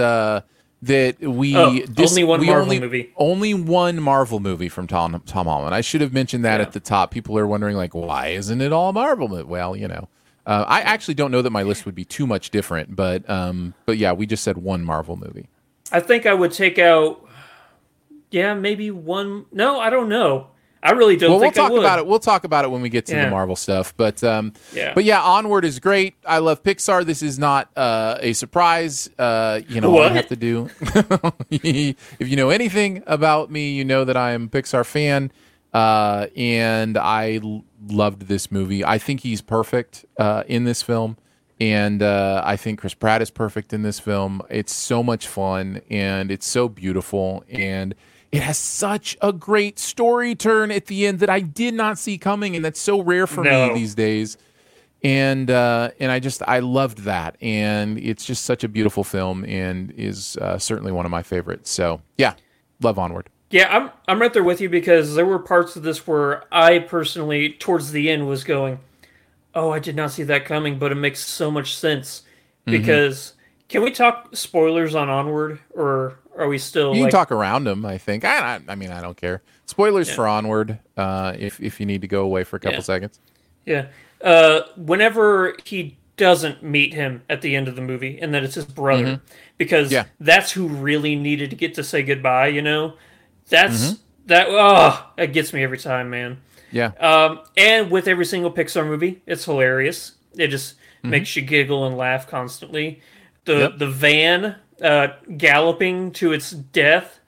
only one Marvel movie. Only one Marvel movie from Tom Holland. I should have mentioned that at the top. People are wondering, like, why isn't it all Marvel? Well, I actually don't know that my list would be too much different, but yeah, we just said one Marvel movie. I think I would take out, maybe one. No, I don't know. I really don't think I would. We'll talk about it when we get to the Marvel stuff. But Onward is great. I love Pixar. This is not a surprise. All I have to do, if you know anything about me, you know that I am a Pixar fan, and I loved this movie. I think he's perfect in this film. And I think Chris Pratt is perfect in this film. It's so much fun, and it's so beautiful, and it has such a great story turn at the end that I did not see coming, and that's so rare for me these days. And I loved that, and it's just such a beautiful film, and is certainly one of my favorites. So yeah, love Onward. Yeah, I'm right there with you, because there were parts of this where I personally, towards the end, was going, oh, I did not see that coming, but it makes so much sense. Because, can we talk spoilers on Onward, or are we still... You can talk around them, I think. I mean, I don't care. Spoilers for Onward, if you need to go away for a couple seconds. Yeah. Whenever he doesn't meet him at the end of the movie, and that it's his brother, because that's who really needed to get to say goodbye, That gets me every time, man. Yeah. And with every single Pixar movie, it's hilarious. It just makes you giggle and laugh constantly. The van galloping to its death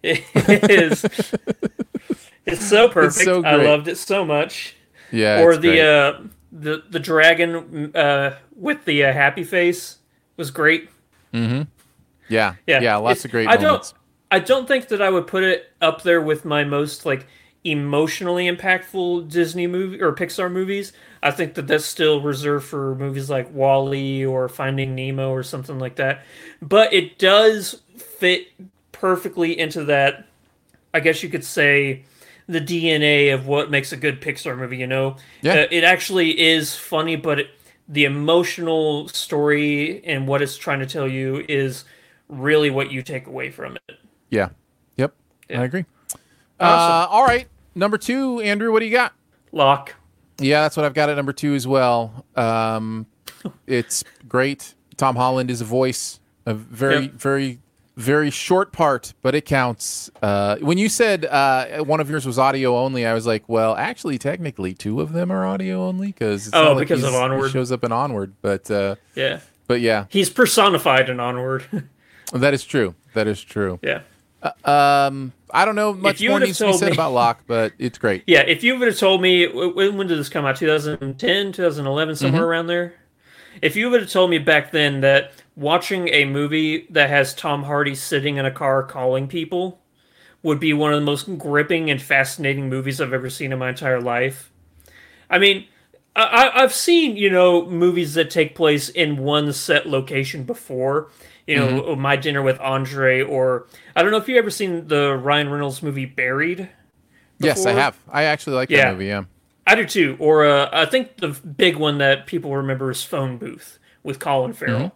is it's so perfect. It's so I loved it so much. Yeah. Or the dragon with the happy face was great. Yeah. Lots of great moments. I don't think that I would put it up there with my most emotionally impactful Disney movie or Pixar movies. I think that that's still reserved for movies like WALL-E or Finding Nemo or something like that. But it does fit perfectly into that, I guess you could say, the DNA of what makes a good Pixar movie, Yeah. It actually is funny, but the emotional story and what it's trying to tell you is really what you take away from it. Yeah. Yep. I agree. Awesome. All right. Number 2, Andrew, what do you got? Locke. Yeah, that's what I've got at number 2 as well. It's great. Tom Holland is a voice, a very very short part, but it counts. When you said one of yours was audio only, I was like, well, actually, technically, 2 of them are audio only because because of Onward. He shows up in Onward, but yeah, he's personified in Onward. That is true. Yeah. I don't know much more needs to be said about Locke, but it's great. Yeah, if you would have told me, when did this come out? 2010, 2011, somewhere around there? If you would have told me back then that watching a movie that has Tom Hardy sitting in a car calling people would be one of the most gripping and fascinating movies I've ever seen in my entire life. I mean, I've seen, movies that take place in one set location before. My Dinner with Andre, or I don't know if you've ever seen the Ryan Reynolds movie Buried before. Yes, I have. I actually like that movie, yeah. I do too. Or I think the big one that people remember is Phone Booth with Colin Farrell.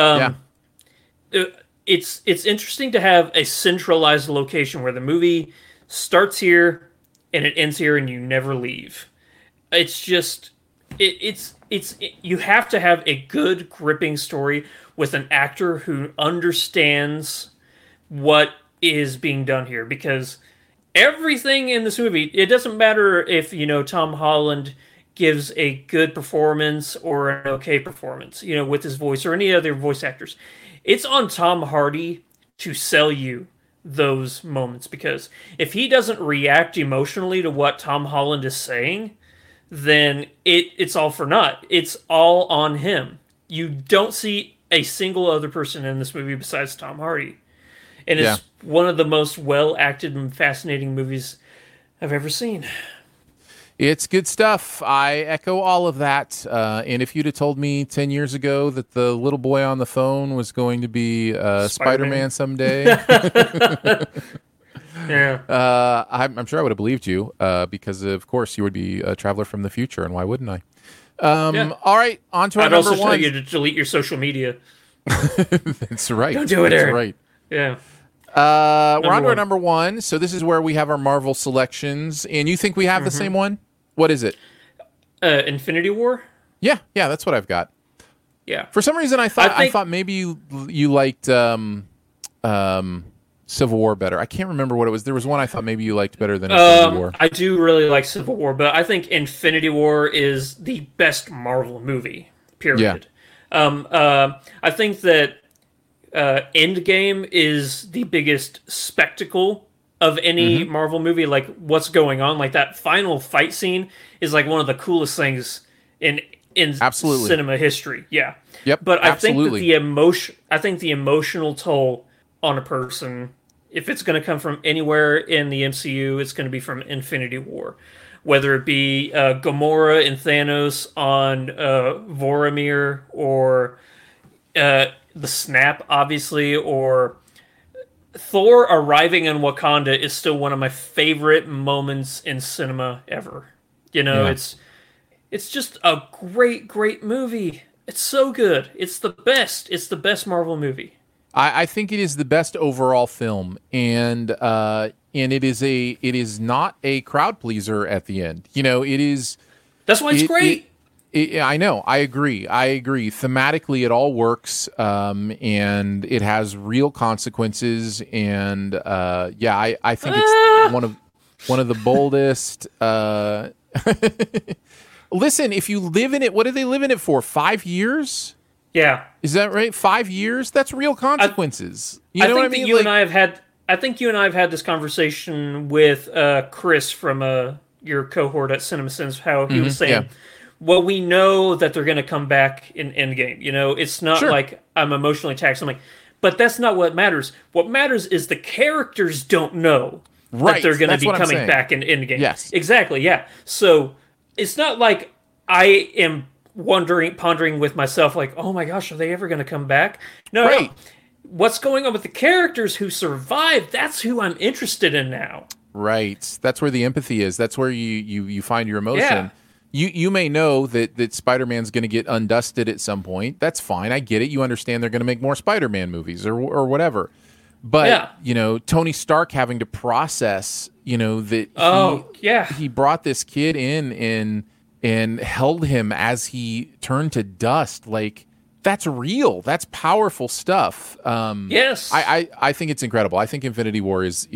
It's interesting to have a centralized location where the movie starts here and it ends here and you never leave. It's just, you have to have a good gripping story with an actor who understands what is being done here, because everything in this movie, it doesn't matter if, Tom Holland gives a good performance or an okay performance, with his voice, or any other voice actors. It's on Tom Hardy to sell you those moments, because if he doesn't react emotionally to what Tom Holland is saying, then it's all for naught. It's all on him. You don't see a single other person in this movie besides Tom Hardy. And it's one of the most well-acted and fascinating movies I've ever seen. It's good stuff. I echo all of that. And if you'd have told me 10 years ago that the little boy on the phone was going to be Spider-Man someday, I'm sure I would have believed you, because, of course, you would be a traveler from the future, and why wouldn't I? All right, on to our number 1. I'd also tell you to delete your social media. That's right. Don't do it, Aaron. That's right. Yeah. We're on to our number 1. So this is where we have our Marvel selections. And you think we have the same one? What is it? Infinity War? Yeah, that's what I've got. Yeah. For some reason, I thought maybe you liked Civil War better. I can't remember what it was. There was one I thought maybe you liked better than Infinity War. I do really like Civil War, but I think Infinity War is the best Marvel movie, period. Yeah. I think that Endgame is the biggest spectacle of any Marvel movie. Like, what's going on? Like, that final fight scene is like one of the coolest things in cinema history. Yeah. Yep. But I think that the emotional toll on a person, if it's going to come from anywhere in the MCU, it's going to be from Infinity War. Whether it be Gamora and Thanos on Vormir, or the Snap, obviously, or Thor arriving in Wakanda is still one of my favorite moments in cinema ever. It's just a great movie. It's so good. It's the best. It's the best Marvel movie. I think it is the best overall film, and it is not a crowd pleaser at the end. It is. That's why it's great. I know. I agree. Thematically, it all works, and it has real consequences. And I think it's one of the boldest. Listen, if you live in it, what do they live in it for? 5 years? Yeah. Is that right? 5 years? That's real consequences. I think you and I have had this conversation with Chris from your cohort at CinemaSins, how he was saying, well, we know that they're going to come back in Endgame. It's not like I'm emotionally attached. I'm like, but that's not what matters. What matters is the characters don't know that they're going to be coming back in Endgame. Yes. Exactly, yeah. So it's not like I am pondering with myself, like, oh my gosh, are they ever going to come back? No. What's going on with the characters who survived? That's who I'm interested in now. Right. That's where the empathy is. That's where you find your emotion. Yeah. You may know that Spider-Man's going to get undusted at some point. That's fine. I get it. You understand they're going to make more Spider-Man movies or whatever. But, Tony Stark having to process, that he brought this kid in and held him as he turned to dust. Like, that's real. That's powerful stuff. Yes. I think it's incredible. I think Infinity War is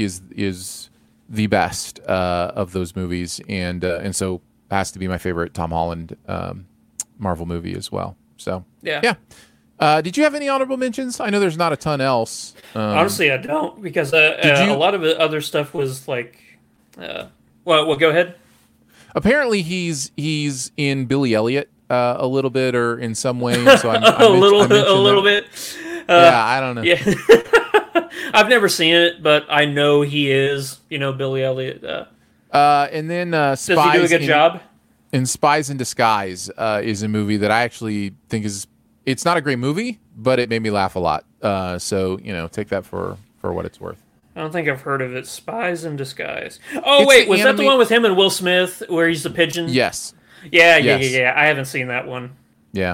the best of those movies, and so has to be my favorite Tom Holland Marvel movie as well. So yeah. Did you have any honorable mentions? I know there's not a ton else. Honestly, I don't, because a lot of the other stuff was like, well, go ahead. Apparently, he's in Billy Elliot a little bit, or in some way. So a little bit. Yeah, I don't know. Yeah. I've never seen it, but I know he is. Billy Elliot. And then Spies. Does he do a good job? In Spies in Disguise is a movie that I actually think it's not a great movie, but it made me laugh a lot. So take that for what it's worth. I don't think I've heard of it. Spies in Disguise. Oh, wait, was that the one with him and Will Smith where he's the pigeon? Yes. Yeah. I haven't seen that one. Yeah.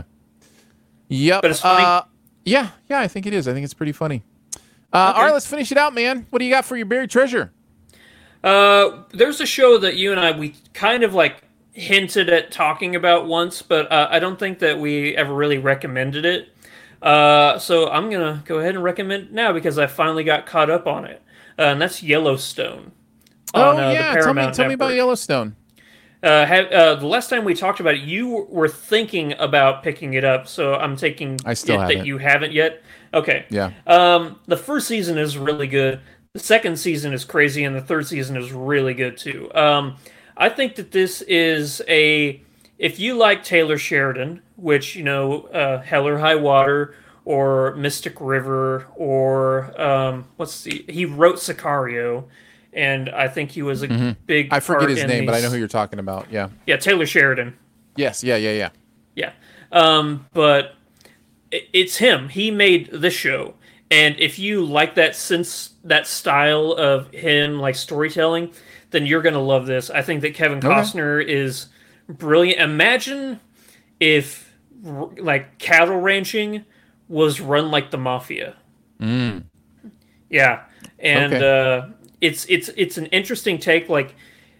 Yep. But it's funny. Yeah, I think it is. I think it's pretty funny. All right, let's finish it out, man. What do you got for your buried treasure? There's a show that you and we kind of like hinted at talking about once, but I don't think that we ever really recommended it. So I'm going to go ahead and recommend it now because I finally got caught up on it. And that's Yellowstone. Tell me about Yellowstone. The last time we talked about it, you were thinking about picking it up, so I'm taking that you haven't yet. Okay. Yeah. The first season is really good. The second season is crazy, and the third season is really good too. I think that this is if you like Taylor Sheridan, which Hell or High Water or Mystic River or he wrote Sicario. And I think he was a big I forget part his in name, but I know who you're talking about. Yeah. Yeah, Taylor Sheridan. Yes. Yeah. Yeah. But it's him. He made this show. And if you like that style of him, like storytelling, then you're going to love this. I think that Kevin Costner is brilliant. Imagine if like cattle ranching was run like the mafia. Yeah. And it's an interesting take. Like,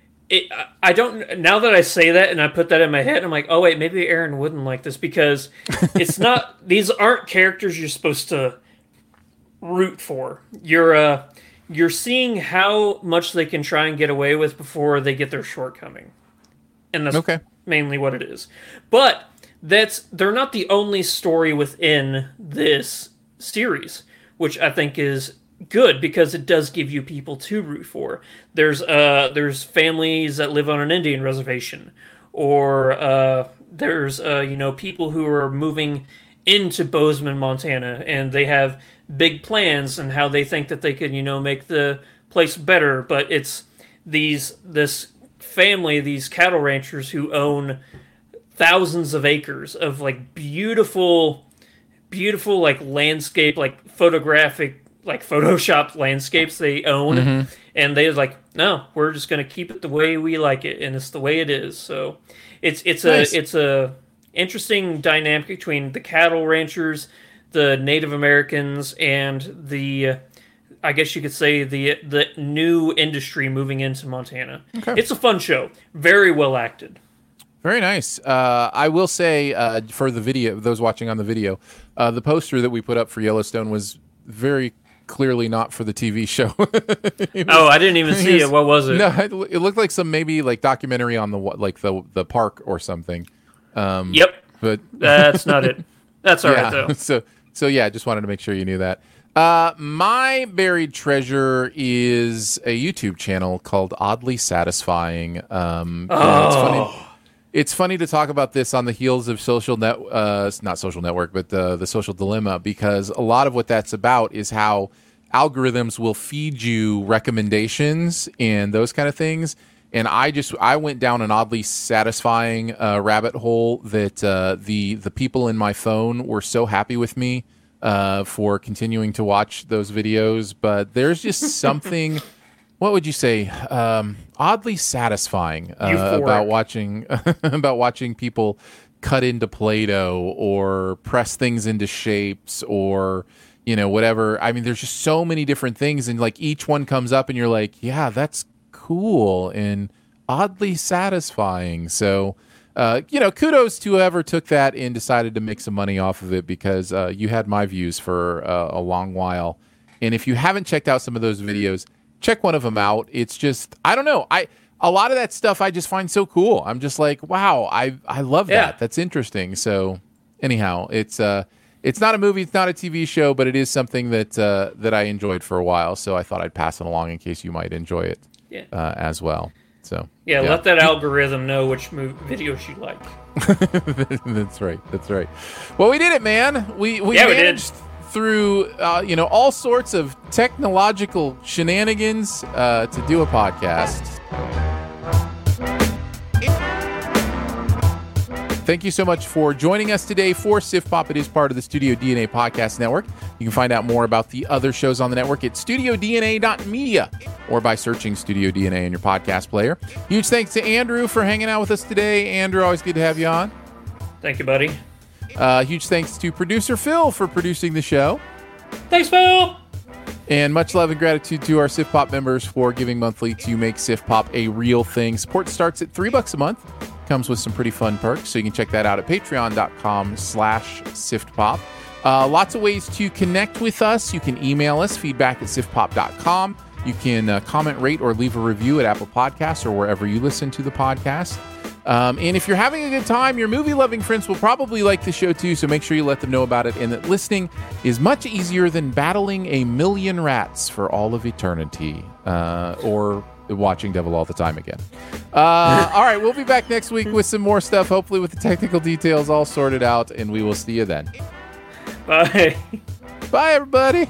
I don't. Now that I say that and I put that in my head, I'm like, oh wait, maybe Aaron wouldn't like this because it's not. These aren't characters you're supposed to root for. You're seeing how much they can try and get away with before they get their shortcoming, and that's mainly what it is. But they're not the only story within this series, which I think is good because it does give you people to root for. There's families that live on an Indian reservation, or there's people who are moving into Bozeman, Montana, and they have big plans and how they think that they could make the place better. But it's this family, these cattle ranchers who own thousands of acres of like beautiful like landscape, like photographic, like Photoshop landscapes they own, and they're like, no, we're just going to keep it the way we like it, and it's the way it is. So it's a interesting dynamic between the cattle ranchers, the Native Americans, and the I guess you could say the new industry moving into Montana. It's a fun show, very well acted. Very nice. I will say for the video, those watching on the video, the poster that we put up for Yellowstone was very clearly not for the TV show. I didn't even see it. What was it? No, it looked like some maybe like documentary on the park or something. Yep, but that's not it. That's all right though. So yeah, just wanted to make sure you knew that. My buried treasure is a YouTube channel called Oddly Satisfying. It's funny to talk about this on the heels of not Social Network, but the Social Dilemma, because a lot of what that's about is how algorithms will feed you recommendations and those kind of things. And I went down an oddly satisfying rabbit hole that the people in my phone were so happy with me for continuing to watch those videos. But there's just something. What would you say? Oddly satisfying about watching people cut into Play-Doh or press things into shapes or whatever. I mean, there's just so many different things, and like each one comes up, and you're like, yeah, that's cool and oddly satisfying. So kudos to whoever took that and decided to make some money off of it, because you had my views for a long while. And if you haven't checked out some of those videos, check one of them out. It's just, I don't know. A lot of that stuff I just find so cool. I'm just like, wow, I love that. That's interesting. So anyhow, it's not a movie, it's not a TV show, but it is something that I enjoyed for a while. So I thought I'd pass it along in case you might enjoy it as well. So let that algorithm know which videos you like. That's right. Well, we did it, man. We managed through all sorts of technological shenanigans to do a podcast. Thank you so much for joining us today for Sif Pop. It is part of the Studio DNA Podcast Network. You can find out more about the other shows on the network at studiodna.media or by searching Studio DNA in your podcast player. Huge thanks to Andrew for hanging out with us today. Andrew, always good to have you on. Thank you, buddy. Huge thanks to producer Phil for producing the show. Thanks, Phil. And much love and gratitude to our Sif Pop members for giving monthly to make Sif Pop a real thing. Support starts at $3 a month. Comes with some pretty fun perks, so you can check that out at patreon.com/siftpop. Lots of ways to connect with us. You can email us, feedback@siftpop.com. You can comment, rate, or leave a review at Apple Podcasts or wherever you listen to the podcast. And if you're having a good time, your movie-loving friends will probably like the show too, so make sure you let them know about it, and that listening is much easier than battling a million rats for all of eternity, or watching Devil All the Time again. All right, we'll be back next week with some more stuff, hopefully with the technical details all sorted out, and we will see you then. Bye. Bye, everybody.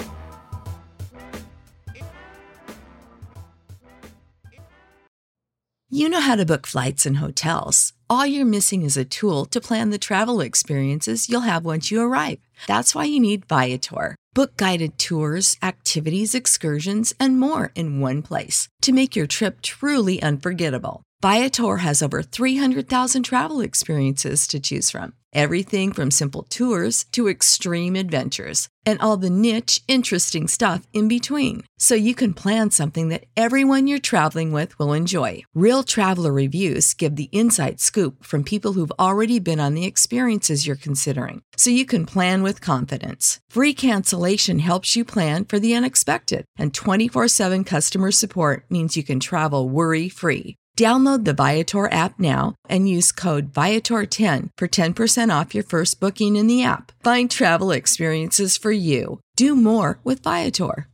You know how to book flights and hotels. All you're missing is a tool to plan the travel experiences you'll have once you arrive. That's why you need Viator. Book guided tours, activities, excursions, and more in one place to make your trip truly unforgettable. Viator has over 300,000 travel experiences to choose from. Everything from simple tours to extreme adventures and all the niche, interesting stuff in between. So you can plan something that everyone you're traveling with will enjoy. Real traveler reviews give the inside scoop from people who've already been on the experiences you're considering. So you can plan with confidence. Free cancellation helps you plan for the unexpected. And 24/7 customer support means you can travel worry-free. Download the Viator app now and use code Viator10 for 10% off your first booking in the app. Find travel experiences for you. Do more with Viator.